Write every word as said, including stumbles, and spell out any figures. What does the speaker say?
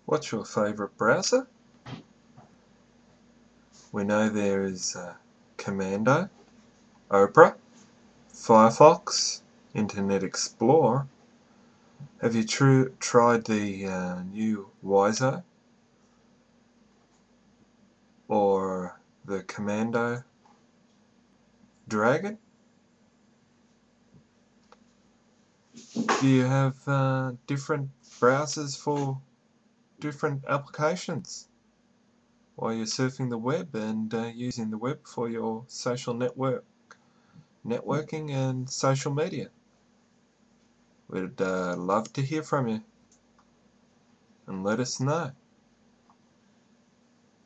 What's your favourite browser? We know there is uh, Commando, Opera, Firefox, Internet Explorer. Have you tr tried the uh, new Wizo or the Commando Dragon? Do you have uh, different browsers for different applications while you're surfing the web and uh, using the web for your social network, networking and social media? We'd uh, love to hear from you and let us know.